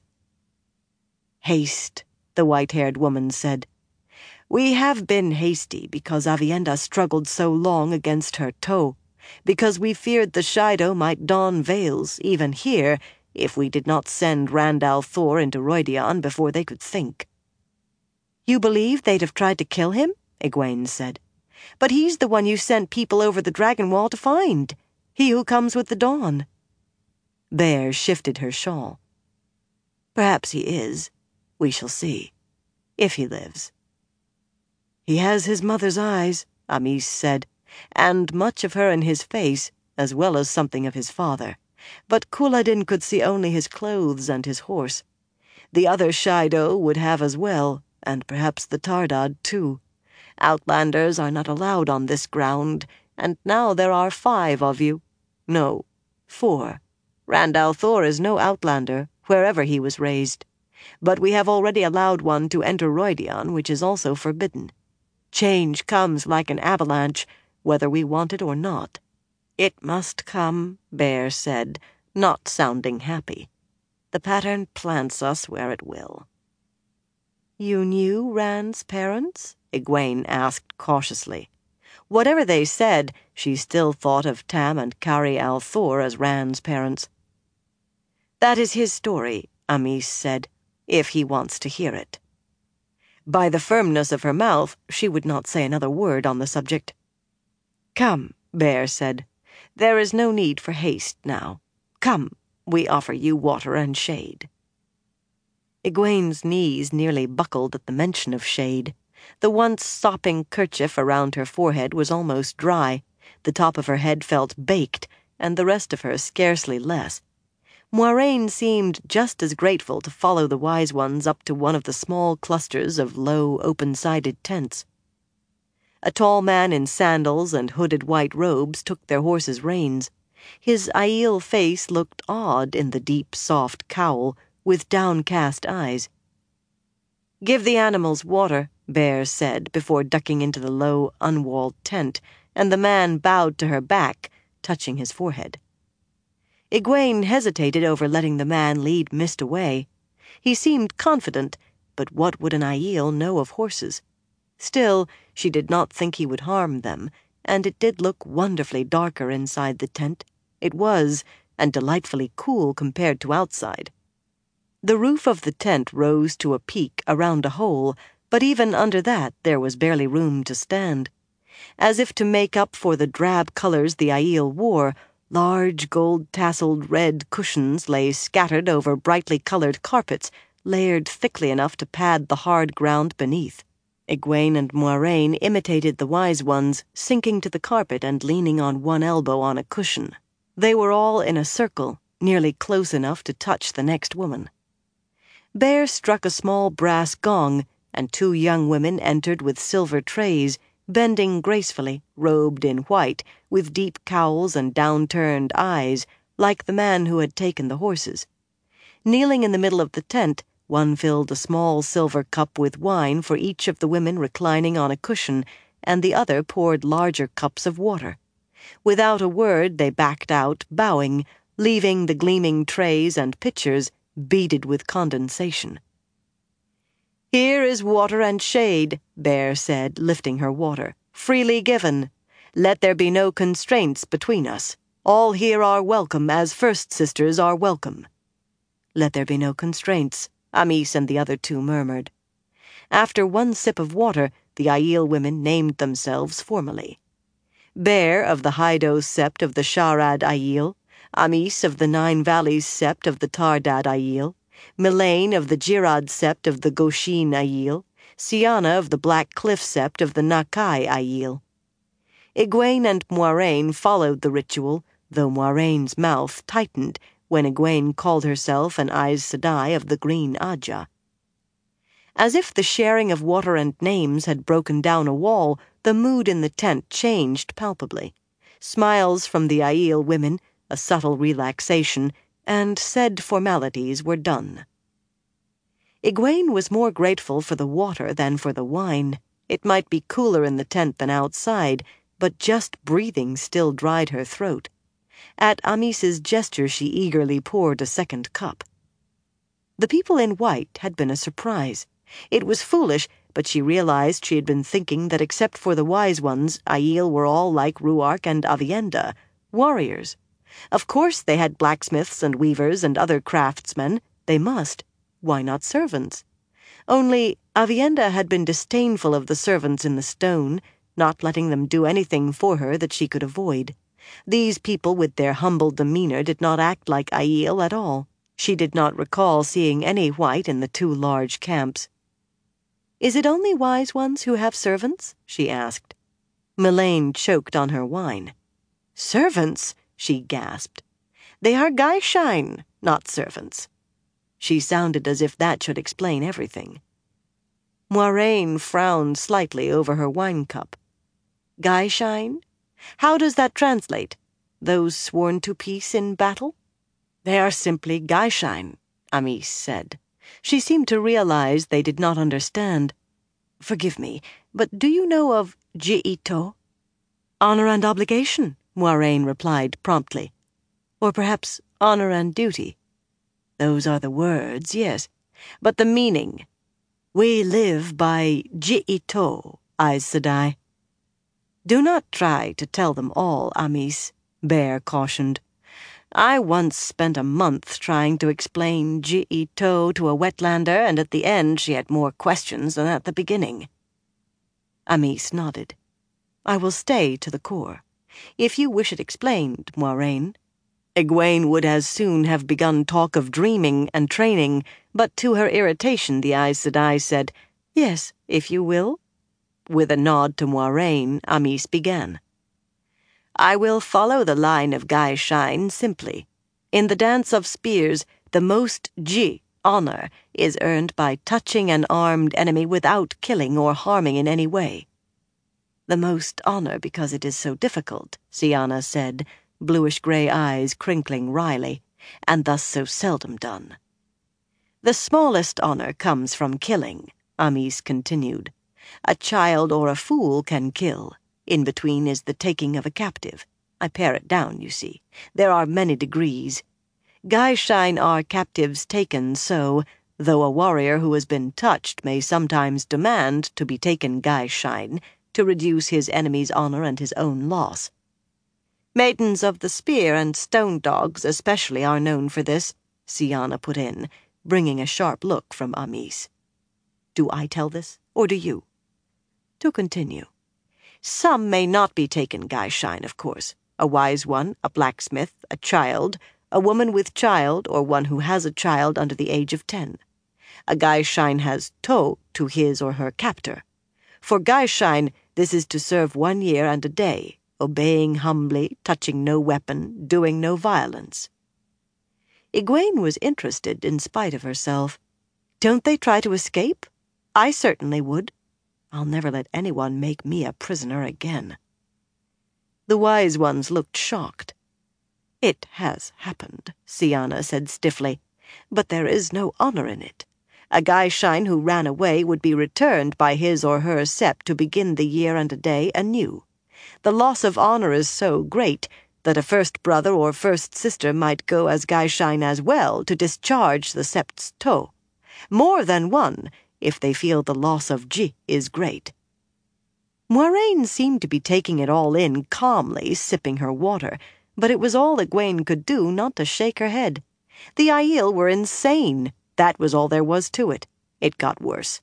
"Haste," the white-haired woman said. "We have been hasty because Aviendha struggled so long against her toe, because we feared the Shaido might don veils, even here, if we did not send Rand al'Thor into Rhuidean before they could think." "You believe they'd have tried to kill him?" Egwene said. "But he's the one you sent people over the Dragon Wall to find. He who comes with the dawn." Bear shifted her shawl. "Perhaps he is. We shall see. If he lives." "He has his mother's eyes," Amis said, "and much of her in his face, as well as something of his father. But Couladin could see only his clothes and his horse. The other Shaido would have as well, and perhaps the Tardad too. Outlanders are not allowed on this ground, and now there are 5 of you. No, 4. Rand al'Thor is no outlander, wherever he was raised. But we have already allowed one to enter Rhuidean, which is also forbidden. Change comes like an avalanche, whether we want it or not." "It must come," Bear said, not sounding happy. "The pattern plants us where it will." "You knew Rand's parents?" Egwene asked cautiously. Whatever they said, she still thought of Tam and Kari al'Thor as Rand's parents. "That is his story," Amis said, "if he wants to hear it." By the firmness of her mouth, she would not say another word on the subject. "Come," Bear said. "There is no need for haste now. Come, we offer you water and shade." Egwene's knees nearly buckled at the mention of shade. The once sopping kerchief around her forehead was almost dry, the top of her head felt baked, and the rest of her scarcely less. Moiraine seemed just as grateful to follow the wise ones up to one of the small clusters of low, open-sided tents. A tall man in sandals and hooded white robes took their horses' reins. His Aiel face looked odd in the deep, soft cowl, with downcast eyes. "Give the animals water," Bear said before ducking into the low, unwalled tent, and the man bowed to her back, touching his forehead. Egwene hesitated over letting the man lead Mist away. He seemed confident, but what would an Aiel know of horses? Still, she did not think he would harm them, and it did look wonderfully darker inside the tent. It was, and delightfully cool compared to outside. The roof of the tent rose to a peak around a hole, but even under that there was barely room to stand. As if to make up for the drab colors the Aiel wore, large gold-tasseled red cushions lay scattered over brightly colored carpets, layered thickly enough to pad the hard ground beneath. Egwene and Moiraine imitated the wise ones, sinking to the carpet and leaning on one elbow on a cushion. They were all in a circle, nearly close enough to touch the next woman. Bear struck a small brass gong, and 2 young women entered with silver trays, bending gracefully, robed in white, with deep cowls and down-turned eyes, like the man who had taken the horses. Kneeling in the middle of the tent, one filled a small silver cup with wine for each of the women reclining on a cushion, and the other poured larger cups of water. Without a word they backed out, bowing, leaving the gleaming trays and pitchers beaded with condensation. "Here is water and shade," Bear said, lifting her water, "freely given. Let there be no constraints between us. All here are welcome as first sisters are welcome." "Let there be no constraints," Amis and the other 2 murmured. After one sip of water, the Aiel women named themselves formally. Bear of the Hydo sept of the Sharad Aiel, Amis of the 9 Valleys sept of the Tardad Aiel, Melaine of the Jirad sept of the Goshin Aiel, Siana of the Black Cliff sept of the Nakai Aiel. Egwene and Moiraine followed the ritual, though Moiraine's mouth tightened when Egwene called herself an Aes Sedai of the Green Ajah. As if the sharing of water and names had broken down a wall, the mood in the tent changed palpably. Smiles from the Aiel women, a subtle relaxation, and said formalities were done. Egwene was more grateful for the water than for the wine. It might be cooler in the tent than outside, but just breathing still dried her throat. At Amis's gesture she eagerly poured a second cup. The people in white had been a surprise. It was foolish, but she realized she had been thinking that except for the wise ones, Aiel were all like Rhuarc and Aviendha, warriors. Of course they had blacksmiths and weavers and other craftsmen. They must. Why not servants? Only Aviendha had been disdainful of the servants in the stone, not letting them do anything for her that she could avoid. These people with their humble demeanor did not act like Aiel at all. She did not recall seeing any white in the 2 large camps. "Is it only wise ones who have servants?" she asked. Melaine choked on her wine. "Servants?" she gasped. "They are Gai'shain, not servants." She sounded as if that should explain everything. Moiraine frowned slightly over her wine cup. "Gai'shain? How does that translate? Those sworn to peace in battle?" "They are simply Gai'shain," Amis said. She seemed to realize they did not understand. "Forgive me, but do you know of Ji'ito?" "Honor and obligation," Moiraine replied promptly. "Or perhaps honor and duty." "Those are the words, yes. But the meaning. We live by Ji'ito, Aes Sedai." "Do not try to tell them all, Amis," Bear cautioned. I once spent a month trying to explain Ji-to to a wetlander, and at the end she had more questions than at the beginning. Amis nodded. I will stay to the core. If you wish it explained, Moiraine. Egwene would as soon have begun talk of dreaming and training, but to her irritation the Aes Sedai said, Yes, if you will. With a nod to Moiraine, Amis began. I will follow the line of Gai'Shine simply. In the Dance of Spears, the most Ji, honor, is earned by touching an armed enemy without killing or harming in any way. The most honor because it is so difficult, Cianna said, bluish-gray eyes crinkling wryly, and thus so seldom done. The smallest honor comes from killing, Amis continued. A child or a fool can kill. In between is the taking of a captive. I pare it down, you see. There are many degrees. Gai'Shine are captives taken so, though a warrior who has been touched may sometimes demand to be taken Gai'Shine, to reduce his enemy's honor and his own loss. Maidens of the Spear and Stone Dogs especially are known for this, Cianna put in, bringing a sharp look from Amis. Do I tell this, or do you? To continue. Some may not be taken Gai'Shine, of course. A wise one, a blacksmith, a child, a woman with child, or one who has a child under the age of 10. A Gai'Shine has to his or her captor. For Gai'Shine, this is to serve 1 year and a day, obeying humbly, touching no weapon, doing no violence. Egwene was interested in spite of herself. Don't they try to escape? I certainly would. I'll never let anyone make me a prisoner again. The wise ones looked shocked. It has happened, Cianna said stiffly, but there is no honor in it. A Gai'Shine who ran away would be returned by his or her sept to begin the year and a day anew. The loss of honor is so great that a first brother or first sister might go as Gai'Shine as well to discharge the sept's to. More than one, if they feel the loss of Ji is great. Moiraine seemed to be taking it all in calmly, sipping her water, but it was all Egwene could do not to shake her head. The Aiel were insane. That was all there was to it. It got worse.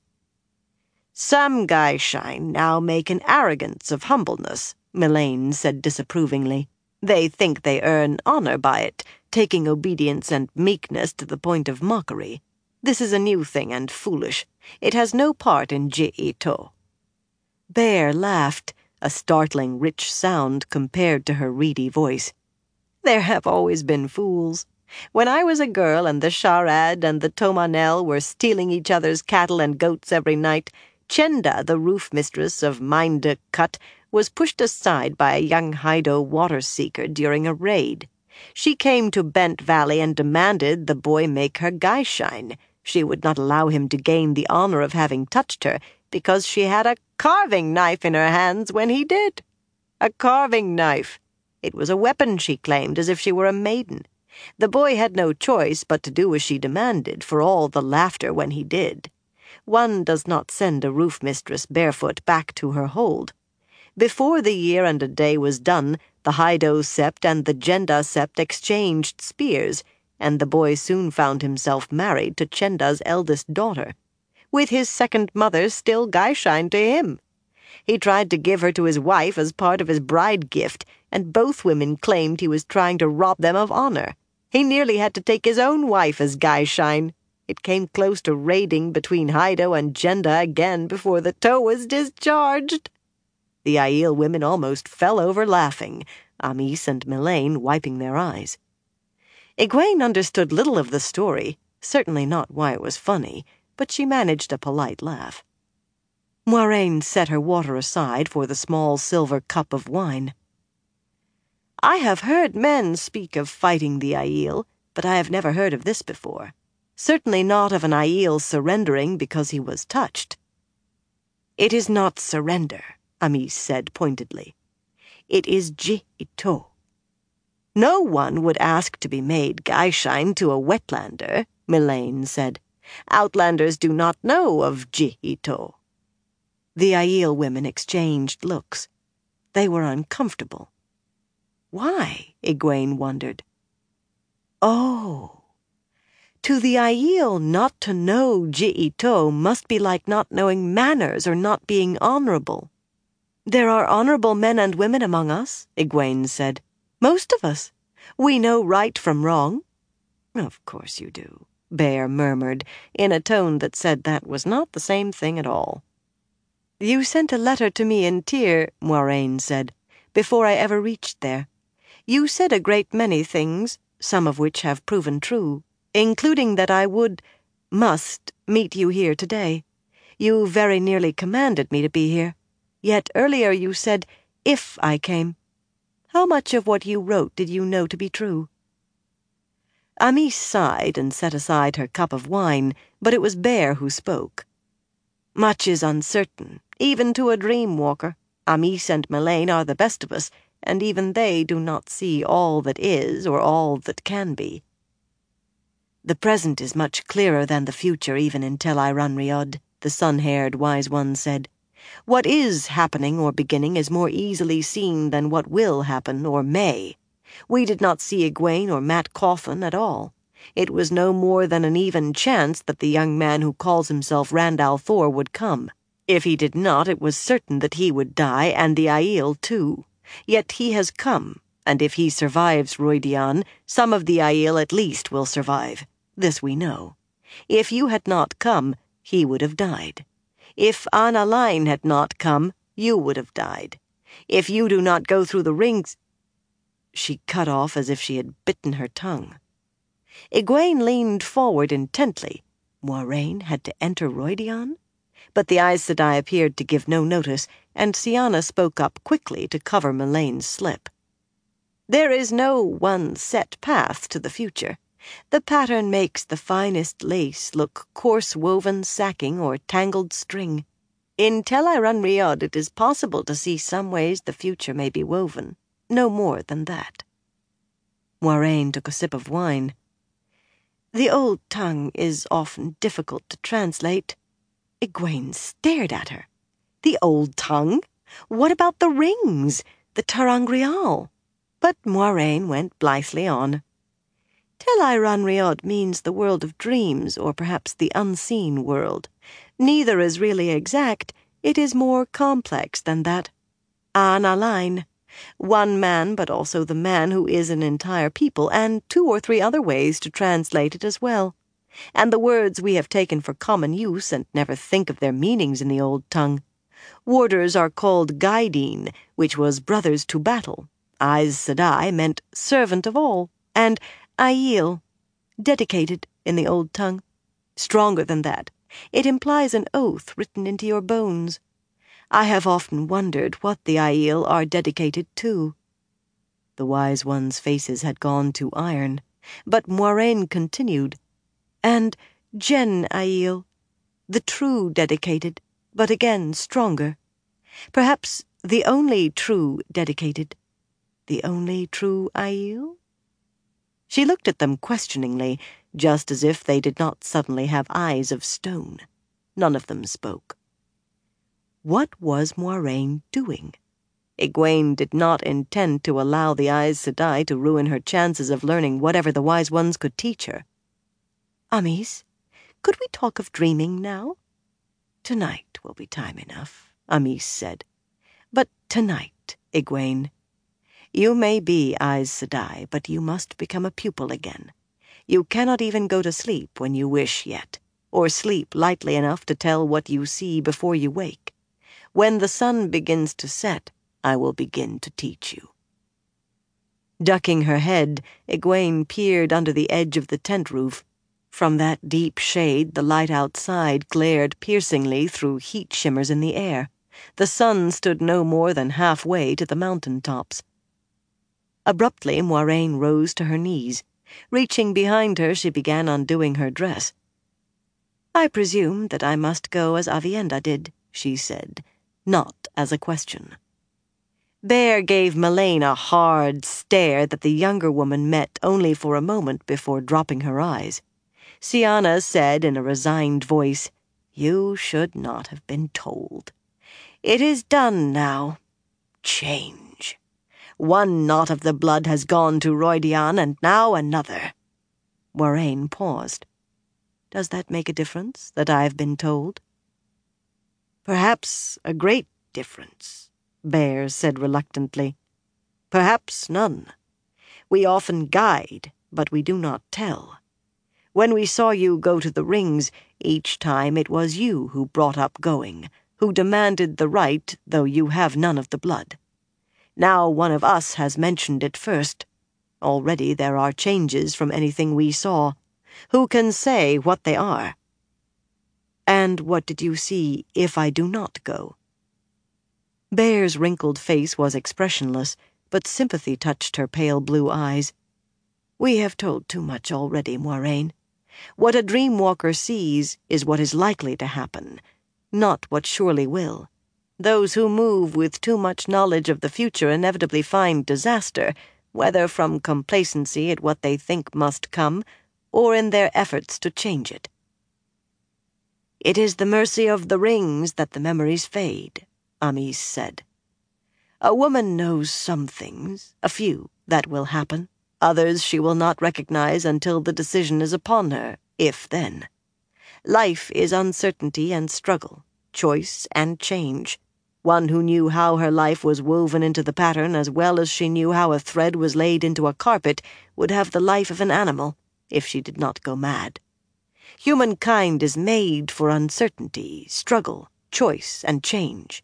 Some Gai'Shine now make an arrogance of humbleness, Melaine said disapprovingly. They think they earn honor by it, taking obedience and meekness to the point of mockery. This is a new thing and foolish. It has no part in Ji-to. Bear laughed, a startling rich sound compared to her reedy voice. There have always been fools. When I was a girl and the Sharad and the Tomanel were stealing each other's cattle and goats every night, Chenda, the roof mistress of Minde Cut, was pushed aside by a young Hydo water-seeker during a raid. She came to Bent Valley and demanded the boy make her Gai'Shine. She would not allow him to gain the honor of having touched her, because she had a carving knife in her hands when he did. A carving knife. It was a weapon, she claimed, as if she were a maiden. The boy had no choice but to do as she demanded, for all the laughter when he did. One does not send a roof mistress barefoot back to her hold. Before the year and a day was done, the Hydo sept and the Jenda sept exchanged spears, and the boy soon found himself married to Chenda's eldest daughter, with his second mother still Gai'Shine to him. He tried to give her to his wife as part of his bride gift, and both women claimed he was trying to rob them of honor. He nearly had to take his own wife as Gai'Shine. It came close to raiding between Hydo and Jenda again before the toe was discharged. The Aiel women almost fell over laughing, Amis and Melaine wiping their eyes. Egwene understood little of the story, certainly not why it was funny, but she managed a polite laugh. Moiraine set her water aside for the small silver cup of wine. I have heard men speak of fighting the Aiel, but I have never heard of this before. Certainly not of an Aiel surrendering because he was touched. It is not surrender, Amis said pointedly. It is Ji-to. No one would ask to be made Gai'Shine to a wetlander, Melaine said. Outlanders do not know of Ji-to. The Aiel women exchanged looks. They were uncomfortable. Why? Egwene wondered. Oh. To the Aiel, not to know Ji'ito must be like not knowing manners or not being honorable. There are honorable men and women among us, Egwene said. Most of us. We know right from wrong. Of course you do, Bear murmured, in a tone that said that was not the same thing at all. You sent a letter to me in Tyr, Moiraine said, before I ever reached there. You said a great many things, some of which have proven true, including that I must meet you here today. You very nearly commanded me to be here. Yet earlier you said, if I came. How much of what you wrote did you know to be true? Amys sighed and set aside her cup of wine, but it was Bear who spoke. Much is uncertain, even to a dream-walker. Amys and Melaine are the best of us, and even they do not see all that is or all that can be. The present is much clearer than the future even in Tel'aran'rhiod, the sun-haired wise one said. What is happening or beginning is more easily seen than what will happen or may. We did not see Egwene or Mat Cauthon at all. It was no more than an even chance that the young man who calls himself Rand al'Thor would come. If he did not, it was certain that he would die, and the Aiel too. Yet he has come, and if he survives Rhuidean, some of the Aiel at least will survive. This we know. If you had not come, he would have died. If Annalain had not come, you would have died. If you do not go through the rings— She cut off as if she had bitten her tongue. Egwene leaned forward intently. Moiraine had to enter Rhuidean? But the Aes Sedai appeared to give no notice, and Siana spoke up quickly to cover Melane's slip. There is no one set path to the future. The pattern makes the finest lace look coarse-woven sacking or tangled string. In Tel'aran'rhiod it is possible to see some ways the future may be woven. No more than that. Moiraine took a sip of wine. The old tongue is often difficult to translate. Egwene stared at her. The old tongue? What about the rings? The ter'angreal? But Moiraine went blithely on. Tel'aran'rhiod means the world of dreams, or perhaps the unseen world. Neither is really exact. It is more complex than that. Annalain. One man, but also the man who is an entire people, and 2 or 3 other ways to translate it as well. And the words we have taken for common use and never think of their meanings in the old tongue. Warders are called Gaidin, which was brothers to battle. Aes Sedai meant servant of all, and Aiel, dedicated in the old tongue. Stronger than that. It implies an oath written into your bones. I have often wondered what the Aiel are dedicated to. The wise ones' faces had gone to iron, but Moiraine continued. And Jen Aiel, the true dedicated, but again stronger. Perhaps the only true dedicated. The only true Aiel? She looked at them questioningly, just as if they did not suddenly have eyes of stone. None of them spoke. What was Moiraine doing? Egwene did not intend to allow the Aes Sedai to ruin her chances of learning whatever the wise ones could teach her. Amys, could we talk of dreaming now? Tonight will be time enough, Amys said. But tonight, Egwene. You may be Aes Sedai, but you must become a pupil again. You cannot even go to sleep when you wish yet, or sleep lightly enough to tell what you see before you wake. When the sun begins to set, I will begin to teach you. Ducking her head, Egwene peered under the edge of the tent roof. From that deep shade, the light outside glared piercingly through heat shimmers in the air. The sun stood no more than halfway to the mountain tops. Abruptly, Moiraine rose to her knees. Reaching behind her, she began undoing her dress. I presume that I must go as Aviendha did, she said, not as a question. Bear gave Melaine a hard stare that the younger woman met only for a moment before dropping her eyes. Siana said in a resigned voice, You should not have been told. It is done now. Change. One knot of the blood has gone to Rhuidean, and now another. Moiraine paused. Does that make a difference, that I have been told? Perhaps a great difference, Bear said reluctantly. Perhaps none. We often guide, but we do not tell. When we saw you go to the rings, each time it was you who brought up going, who demanded the right, though you have none of the blood. Now one of us has mentioned it first. Already there are changes from anything we saw. Who can say what they are? And what did you see if I do not go? Bear's wrinkled face was expressionless, but sympathy touched her pale blue eyes. We have told too much already, Moiraine. What a dreamwalker sees is what is likely to happen, not what surely will. Those who move with too much knowledge of the future inevitably find disaster, whether from complacency at what they think must come, or in their efforts to change it. It is the mercy of the rings that the memories fade, Amis said. A woman knows some things, a few, that will happen. Others she will not recognize until the decision is upon her, if then. Life is uncertainty and struggle, choice and change. One who knew how her life was woven into the pattern as well as she knew how a thread was laid into a carpet would have the life of an animal, if she did not go mad. Humankind is made for uncertainty, struggle, choice, and change.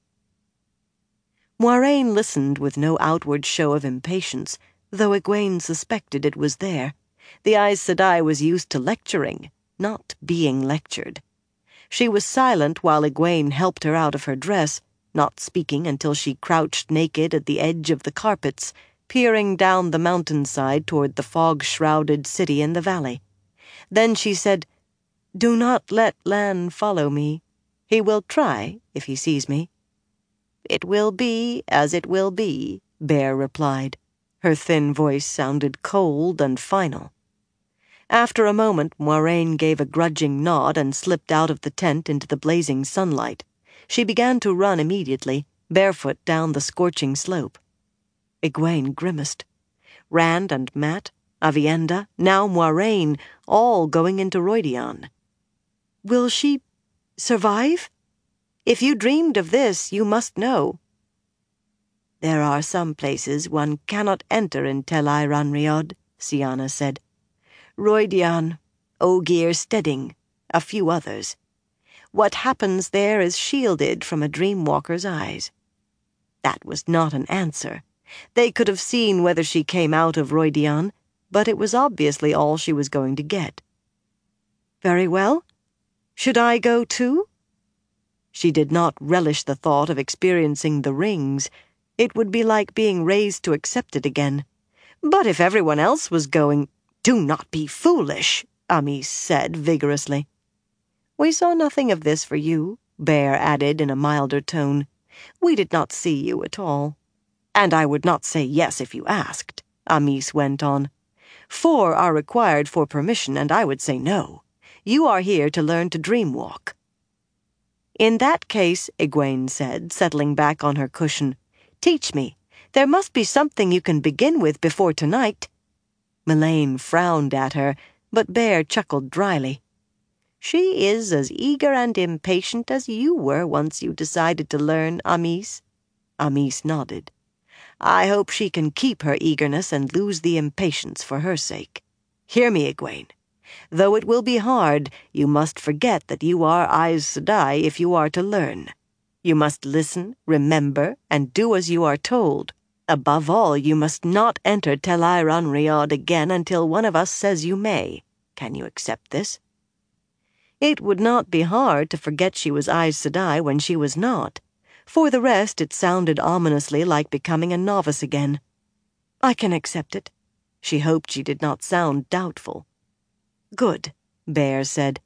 Moiraine listened with no outward show of impatience, though Egwene suspected it was there. The Aes Sedai was used to lecturing, not being lectured. She was silent while Egwene helped her out of her dress, not speaking until she crouched naked at the edge of the carpets, peering down the mountainside toward the fog-shrouded city in the valley. Then she said, "Do not let Lan follow me. He will try, if he sees me." "It will be as it will be," Bear replied. Her thin voice sounded cold and final. After a moment, Moiraine gave a grudging nod and slipped out of the tent into the blazing sunlight. She began to run immediately, barefoot down the scorching slope. Egwene grimaced. Rand and Mat, Aviendha, now Moiraine, all going into Rhuidean. Will she survive? If you dreamed of this, you must know. There are some places one cannot enter in Tel Rhuidean, Cianna said. Rhuidean, Ogier Stedding, a few others. What happens there is shielded from a dreamwalker's eyes. That was not an answer. They could have seen whether she came out of Rhuidean, but it was obviously all she was going to get. Very well. Should I go too? She did not relish the thought of experiencing the rings. It would be like being raised to accept it again. But if everyone else was going, "Do not be foolish," Amis said vigorously. "We saw nothing of this for you," Bear added in a milder tone. "We did not see you at all. And I would not say yes if you asked," Amis went on. 4 are required for permission, and I would say no. You are here to learn to dreamwalk." "In that case," Egwene said, settling back on her cushion, "teach me. There must be something you can begin with before tonight." Melaine frowned at her, but Bear chuckled dryly. "She is as eager and impatient as you were once you decided to learn, Amis." Amis nodded. "I hope she can keep her eagerness and lose the impatience for her sake. Hear me, Egwene. Though it will be hard, you must forget that you are Aes Sedai if you are to learn. You must listen, remember, and do as you are told. Above all, you must not enter Tel Rhuidean again until one of us says you may. Can you accept this?" It would not be hard to forget she was Aes Sedai when she was not. For the rest, it sounded ominously like becoming a novice again. "I can accept it." She hoped she did not sound doubtful. "Good," Bear said.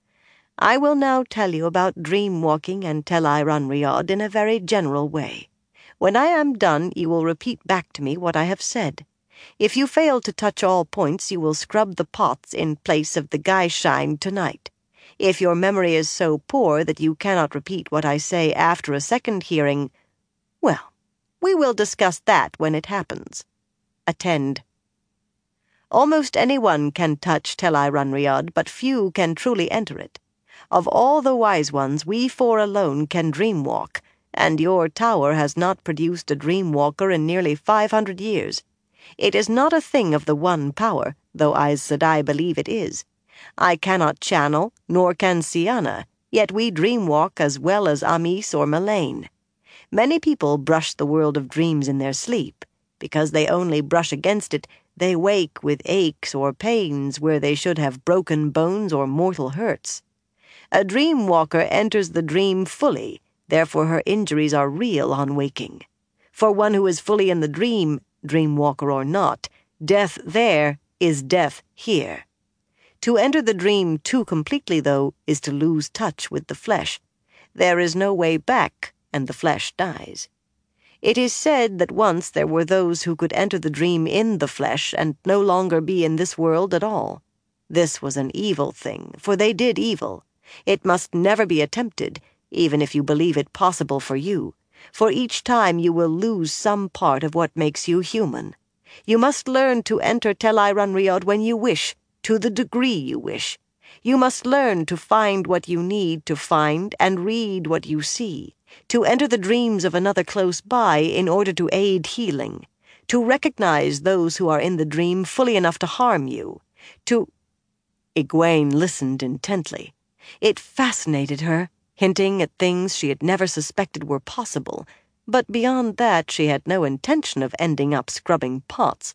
"I will now tell you about dream-walking and Tel Rhuidean in a very general way. When I am done, you will repeat back to me what I have said. If you fail to touch all points, you will scrub the pots in place of the Geishine tonight. If your memory is so poor that you cannot repeat what I say after a second hearing, well, we will discuss that when it happens. Attend." Almost anyone can touch Tel Runriod, but few can truly enter it. Of all the wise ones, we four alone can dreamwalk, and your tower has not produced a dreamwalker in nearly 500 years. It is not a thing of the one power, though Aes Sedai believe it is. I cannot channel, nor can Sienna, yet we dreamwalk as well as Amis or Melaine. Many people brush the world of dreams in their sleep. Because they only brush against it, they wake with aches or pains where they should have broken bones or mortal hurts. A dream-walker enters the dream fully, therefore her injuries are real on waking. For one who is fully in the dream, dream-walker or not, death there is death here. To enter the dream too completely, though, is to lose touch with the flesh. There is no way back, and the flesh dies. It is said that once there were those who could enter the dream in the flesh and no longer be in this world at all. This was an evil thing, for they did evil. It must never be attempted, even if you believe it possible for you, for each time you will lose some part of what makes you human. You must learn to enter Tel Runriod when you wish, to the degree you wish. You must learn to find what you need to find and read what you see, to enter the dreams of another close by in order to aid healing, to recognize those who are in the dream fully enough to harm you, to— Egwene listened intently. It fascinated her, hinting at things she had never suspected were possible, but beyond that she had no intention of ending up scrubbing pots.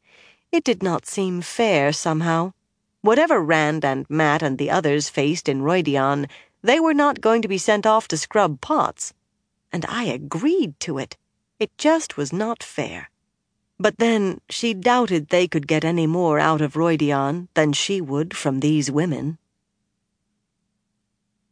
It did not seem fair, somehow. Whatever Rand and Mat and the others faced in Rhuidean, they were not going to be sent off to scrub pots. And I agreed to it. It just was not fair. But then she doubted they could get any more out of Rhuidean than she would from these women.